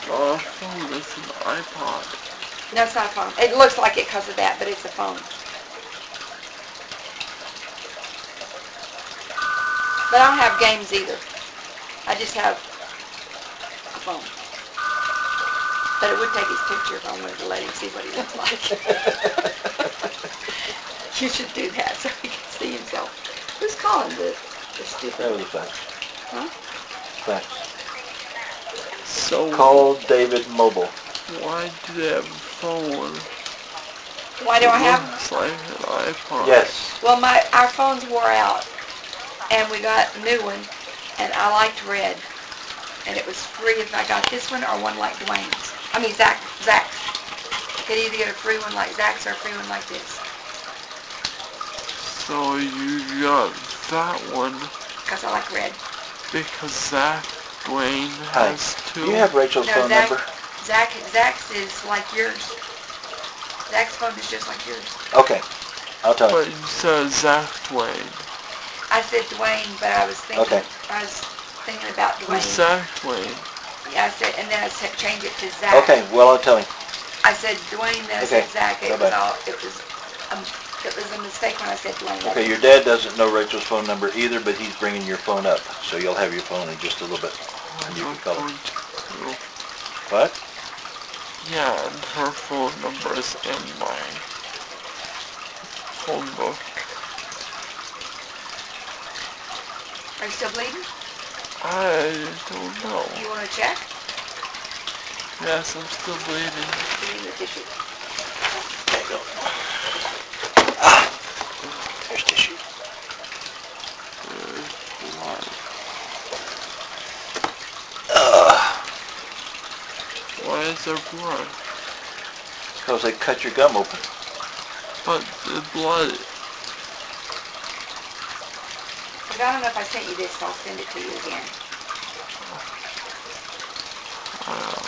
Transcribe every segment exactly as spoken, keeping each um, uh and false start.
Oh, phone, it's an iPod. No, it's not a phone. It looks like it because of that, but it's a phone. But I don't have games either. I just have a phone. But it would take his picture if I wanted to let him see what he looks like. You should do that so he can see himself. Who's calling the, the stupid? That was a fax. Huh? Fax. So, Call David Mobile. why do they have a phone? Why do I have It looks like an iPod. Yes. Well, my our phones wore out, and we got a new one, and I liked red, and it was free if I got this one or one like Dwayne's. I mean Zach Zach's. Could either get a free one like Zach's or a free one like this. So you got that one Because I like red. because Zach Dwayne Hi. has two. Do you have Rachel's No, phone Zach, number? Zach Zach's is like yours. Zach's phone is just like yours. Okay. I'll tell But you. you said Zach Dwayne. I said Dwayne, but I was thinking Okay. I was thinking about Who's Dwayne. Zach Dwayne? Yeah, I said, and then I said change it to Zach. Okay, well, I'll tell him. I said Dwayne, then I Okay. said Zach. It Bye-bye. was all. It was. Um, it was a mistake when I said Dwayne. Okay, your dad doesn't know Rachel's phone number either, but he's bringing your phone up. So you'll have your phone in just a little bit. And you can call her. What? Yeah, and her phone number is in my phone book. Are you still bleeding? I don't know. You want to check? Yes, I'm still bleeding. Give me the tissue. There you go. Ah, there's tissue. There's blood. Uh, Why is there blood? because they cut your gum open. But the blood. But I don't know if I sent you this, so I'll send it to you again. Uh,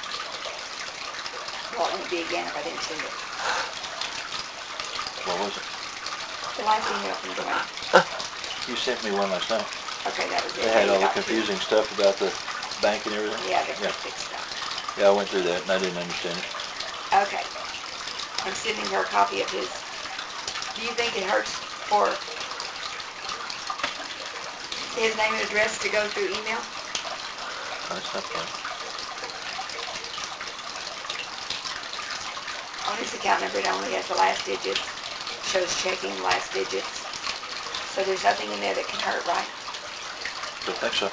Well, it won't be again if I didn't send it. What was it? The last email from Dwayne. You sent me one last night. Okay, that was it. They had You all the got two. confusing stuff about the bank and everything. Yeah, the Yeah. cryptic stuff. Yeah, I went through that and I didn't understand it. Okay. I'm sending her a copy of his. Do you think it hurts for his name and address to go through email? That's not fun. On his account number, it only has the last digits. Shows checking last digits. So there's nothing in there that can hurt, right? Don't think so.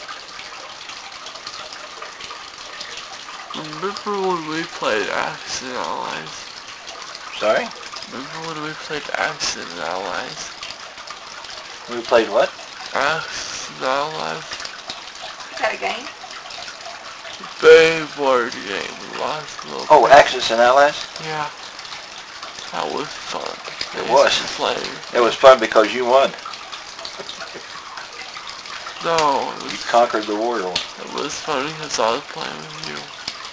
remember when we played Accident Allies? Sorry? Remember when we played Accident Allies? We played what? Accident Allies? Is that a game? Big board game. Lots of little Oh, things. Axis and Allies? Yeah. That was fun. It I was. used to play. It was fun because you won. No, it You was, conquered the world. it was fun because I was playing with you.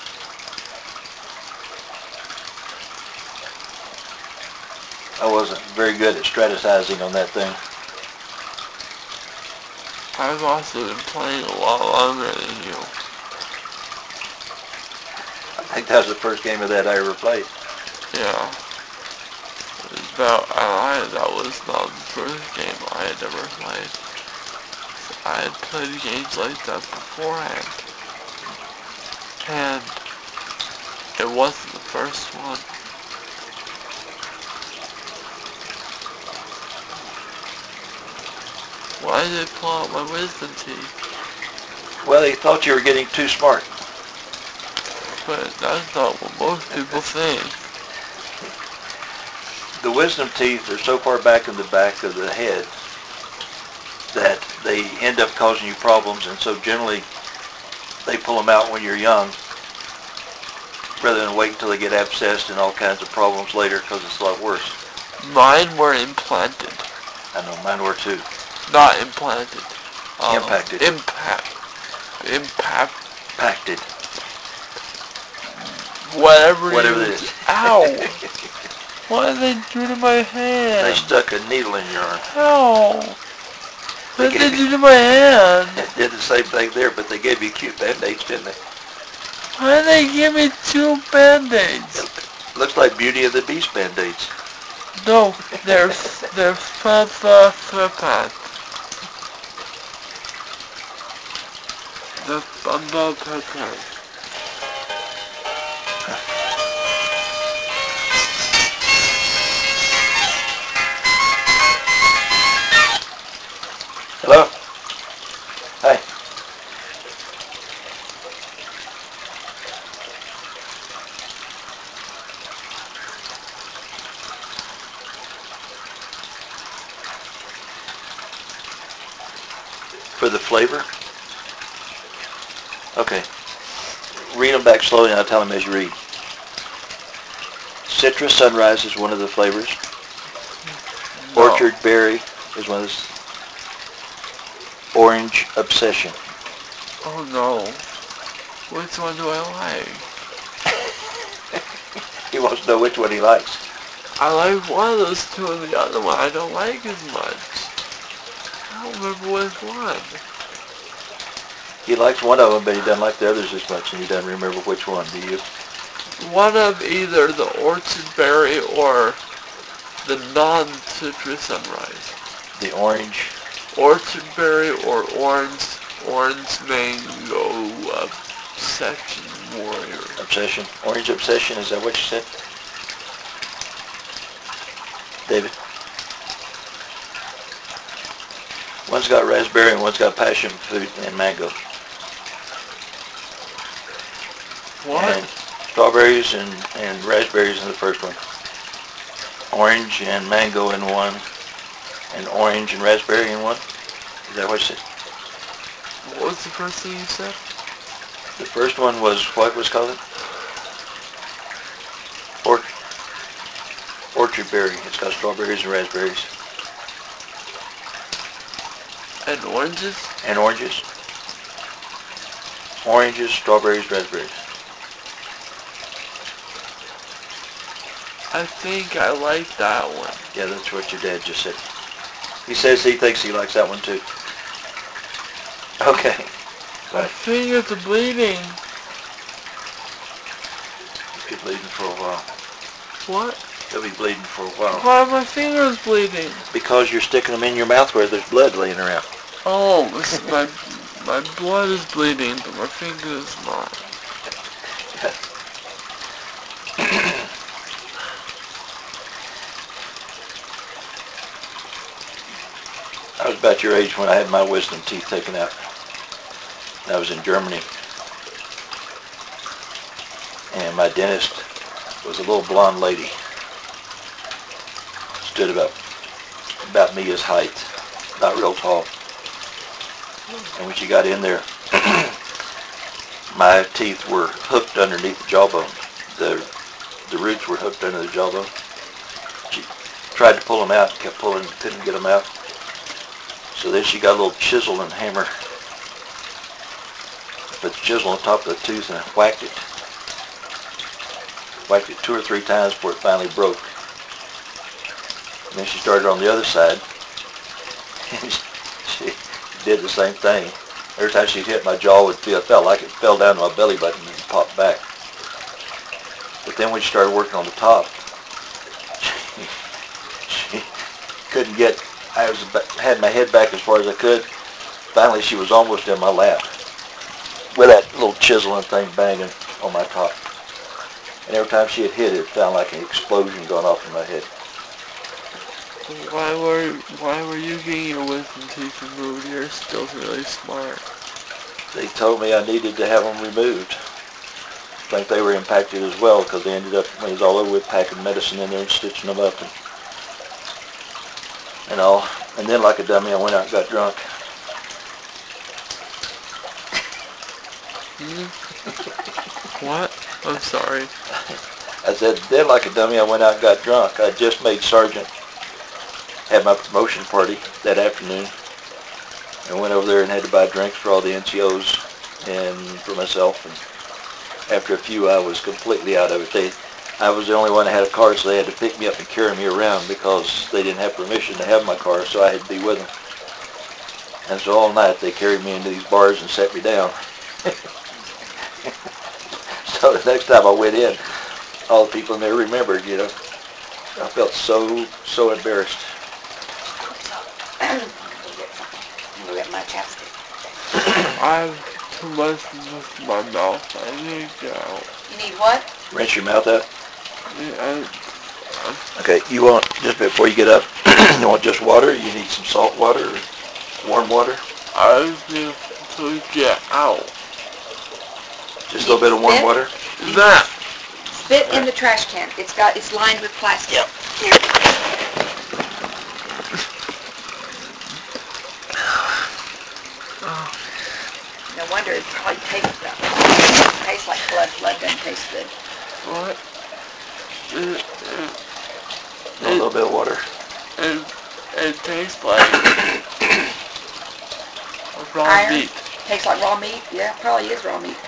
I wasn't very good at strategizing on that thing. I've also been playing a lot longer than you. I think that was the first game of that I ever played. Yeah. That, I, that was not the first game I had ever played. I had played games like that beforehand. And it wasn't the first one. Why did they pull out my wisdom teeth? Well, they thought you were getting too smart. But that's not what most people think. The wisdom teeth are so far back in the back of the head that they end up causing you problems, and so generally they pull them out when you're young rather than wait until they get abscessed and all kinds of problems later because it's a lot worse. Mine were implanted. I know, mine were too. Not implanted. Uh, Impacted. Impact. Impact. Impacted. Whatever, Whatever you, it is. Ow! What did they do to my hand? They stuck a needle in your arm. Ow! They What did they gave do you- to my hand? It did the same thing there, but they gave you cute band-aids, didn't they? Why did they give me two Band-Aids? Looks like Beauty and the Beast Band-Aids. No, they're, they're Papa Papa. The Bumble Papa. Hello? Hi. For the flavor? Okay. Read them back slowly and I'll tell them as you read. Citrus Sunrise is one of the flavors. No. Orchard Berry is one of the... Orange Obsession. Oh no. Which one do I like? He wants to know which one he likes. I like one of those two and the other one I don't like as much. I don't remember which one. He likes one of them, but he doesn't like the others as much, and he doesn't remember which one. Do you? One of either the Orchard Berry or the non-citrus Sunrise. The orange. Orchard Berry or orange, orange mango obsession warrior. Obsession. Orange Obsession, is that what you said? David? One's got raspberry and one's got passion fruit and mango. What? And strawberries and, and raspberries in the first one. Orange and mango in one. And orange and raspberry in one. Is that what you said? What was the first thing you said? The first one was, what was called it? Or, orchard berry. It's got strawberries and raspberries. And oranges? And oranges. Oranges, strawberries, raspberries. I think I like that one. Yeah, that's what your dad just said. He says he thinks he likes that one too. Okay. My fingers are bleeding. He'll be bleeding for a while. What? He'll be bleeding for a while. Why are my fingers bleeding? Because you're sticking them in your mouth where there's blood laying around. Oh, this is my my blood is bleeding, but my finger is not. I was about your age when I had my wisdom teeth taken out. I was in Germany. And my dentist was a little blonde lady. Stood about, about me as height. Not real tall. And when she got in there, my teeth were hooked underneath the jawbone. The, the roots were hooked under the jawbone. She tried to pull them out, kept pulling, couldn't get them out. So then she got a little chisel and hammer, put the chisel on top of the tooth and whacked it. Whacked it two or three times before it finally broke. And then she started on the other side. And she did the same thing. Every time she hit my jaw, it feel, it felt like it fell down to my belly button and popped back. But then when she started working on the top, she, she couldn't get, I was had my head back as far as I could. Finally, she was almost in my lap with that little chiseling thing banging on my top. And every time she had hit it, it sounded like an explosion going off in my head. Why were why were you getting your wisdom teeth removed? You're still really smart. They told me I needed to have them removed. I think they were impacted as well because they ended up, when it was all over with, packing medicine in there and stitching them up and, and all. And then like a dummy, I went out and got drunk. What? I'm sorry. I said, then like a dummy, I went out and got drunk. I just made sergeant. Had my promotion party that afternoon. I went over there and had to buy drinks for all the N C Os and for myself. And after a few, I was completely out of it. They, I was the only one that had a car, so they had to pick me up and carry me around because they didn't have permission to have my car, so I had to be with them. And so all night they carried me into these bars and set me down. So the next time I went in, all the people in there remembered, you know. I felt so, so embarrassed. I'm gonna get my chapstick. I have too much in my mouth. I need to get out. You need what? Rinse your mouth out. Yeah, Okay, you want, just before you get up, you want just water? You need some salt water or warm water? I, I just need to get out. Just a little bit of warm Spit? water? That. Spit in the trash can. It's got, it's lined with plastic. Yep. No wonder it probably tastes that way. It tastes like blood. Blood doesn't taste good. What? It, it, A little bit of water. It, it tastes like raw Iron? meat. Tastes like raw meat? Yeah, probably is raw meat.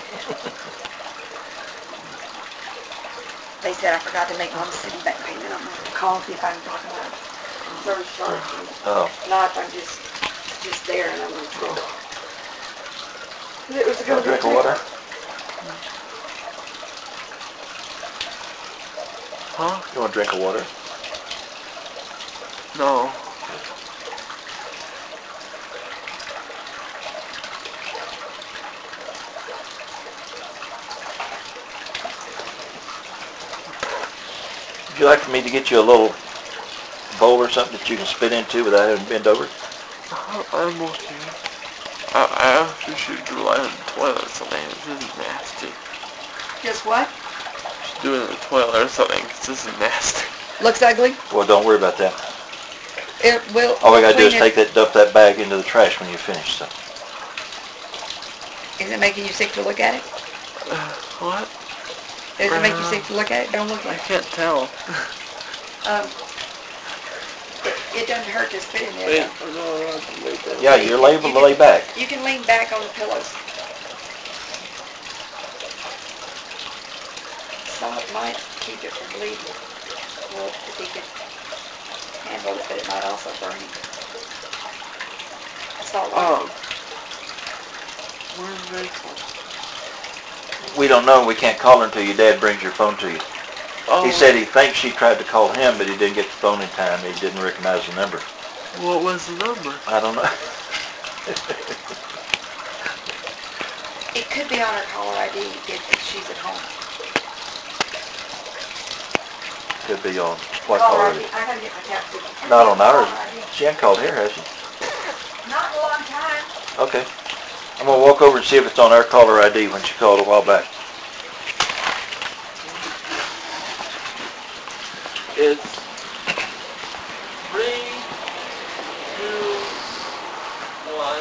They said I forgot to make one city bank payment. I'm going to call and see if I can talk about it. Service charge. Oh. Not if I'm just, just there and I'm going to go. It was a You want a drink of water? Huh? You want a drink of water? No. Would you like for me to get you a little bowl or something that you can spit into without having to bend over? I'm okay. I, I actually should do it in the toilet or something. This is nasty. Just what? Should do it in the toilet or something, because this is nasty. Looks ugly? Well, don't worry about that. It will. All we gotta do is clean take that, dump that bag into the trash when you finish, so. Is it making you sick to look at it? Uh, what? Does it make you Uh, sick to look at it? Don't look I at it. can't tell. Um, it, it doesn't hurt to spit in there. Wait, though. I'm not allowed to lay down. Yeah, you're able You to lay can- back. You can lean back on the pillows. Salt might keep it from bleeding. Well, if he could handle it, but it might also burn him. Salt water. Oh. Where's Rachel? We don't know, we can't call her until your dad brings your phone to you. Oh. He said he thinks she tried to call him, but he didn't get the phone in time. He didn't recognize the number. What was the number? I don't know. It could be on her caller I D if, if she's at home. Could be on what Caller I caller? D. I gotta get my caption. Not on ours. She hasn't called here, has she? Not in a long time. Okay. I'm gonna walk over and see if it's on our caller I D when she called a while back. It's three, two, one,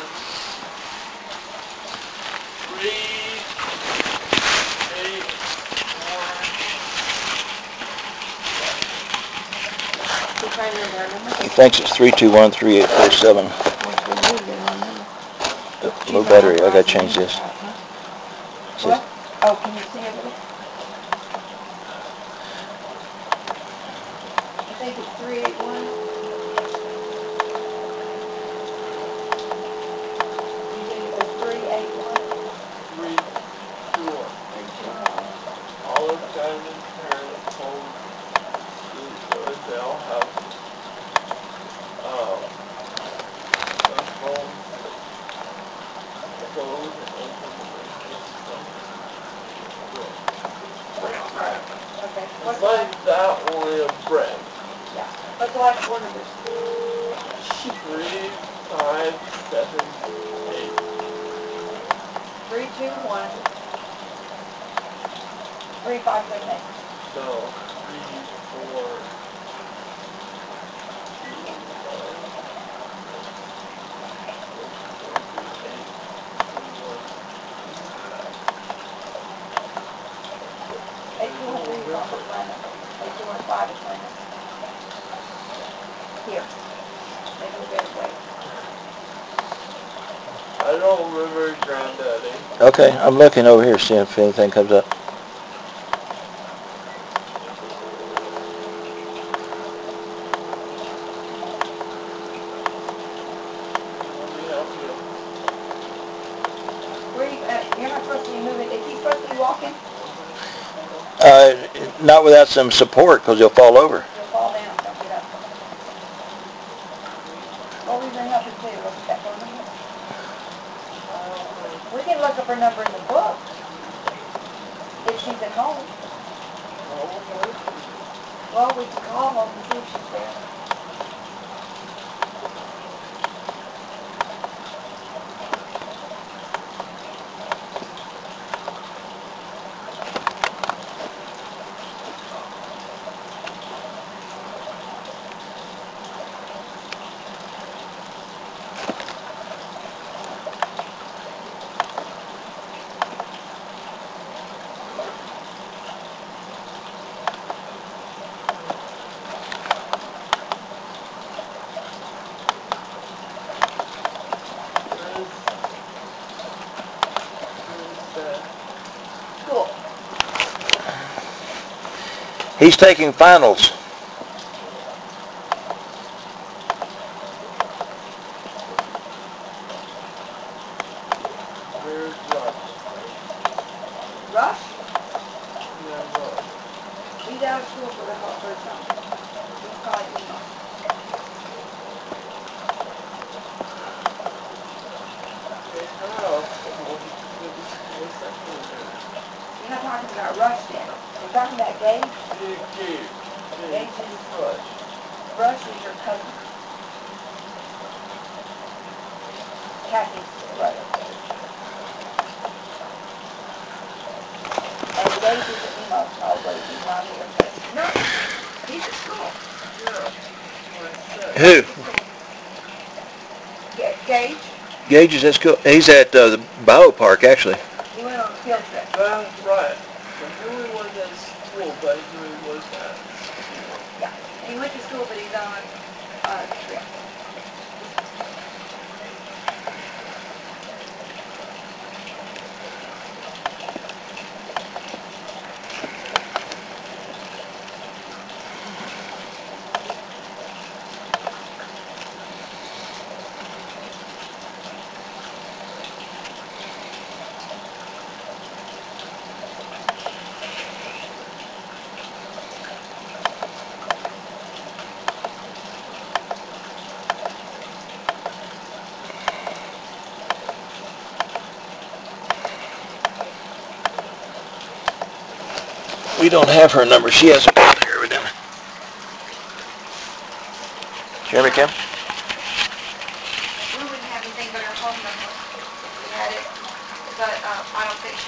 three, eight, four. You trying to remember our number? He thinks it's three two one, three eight four seven. Low battery, I gotta change this. What? Oh, can you see a little? I think it's three eight one. You think it was three eight one? Three, two, one. Three two one. All of Diamond's parents told that they all have, um, their phones closed and open the system. Okay. It's What's the like last? that, only a bread. Yeah. What's the last four numbers? Three, five, seven, eight. Three two one. Three five seven eight. So, three, four, Eight two one three is also my number. Eight two one five is my number. Here. Maybe we'll get it later. I don't remember Granddaddy. Okay, I'm looking over here, seeing if anything comes up. Let me help you. Where you, uh, you're not supposed to be moving. Is he supposed to be walking? Uh, not without some support, because he'll fall over. You'll fall down, don't get up. Well, we've been helping too, look at that phone number. We can look up her number in the book, if she's at home. Well, we can call her and see if she's there. Cool. He's taking finals. Where's Rush? Rush? Yeah, Rush. He's out of school for the whole first time. He's probably emo. Hey, how? What's that for? We're not talking about Rush yet. We're talking about Gage. Big Gage. Gage is Rush. Rush is your cousin. Kathy's brother. And Gage is an emo, probably. He's not here. No, he's at school. Yeah. Who? Ga- Gage, Gage is at school. He's at uh, the bio park, actually. he went on a field trip. That's right. I knew he was at school, but I knew he was at school. Yeah, he went to school, but he's on a trip. We don't have her number. She has it down here with him. Jeremy Kim? We wouldn't have anything but our phone number. We had it, but uh, I don't think